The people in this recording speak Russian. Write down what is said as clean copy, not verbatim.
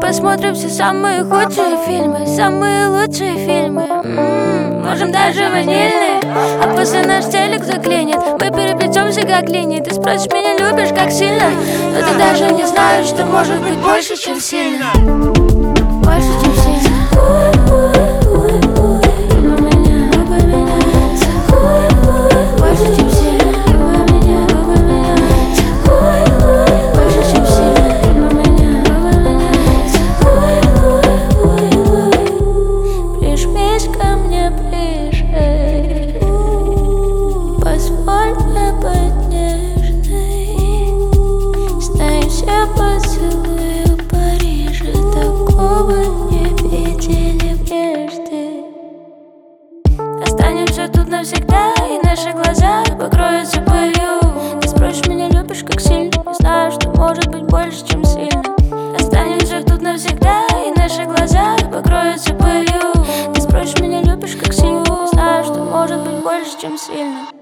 посмотрим все самые худшие фильмы, самые лучшие фильмы. Можем даже ванильные, а после наш телек заклинит. Мы переплетемся как линии. Ты спросишь меня, любишь как сильно, но ты даже не знаешь, что может быть больше, чем сильно. Больше, чем сильно. Позволь мне быть нежной. Знаю, все поцелуи в Париже такого не видели прежде. Останемся тут навсегда, и наши глаза покроются пылью. Ты спросишь меня, любишь как сильно, не знаю, что может быть больше, чем сильно. Останемся тут навсегда, и наши глаза покроются пылью. Ты спросишь меня, любишь как сильно, не знаю, что может быть больше, чем сильно.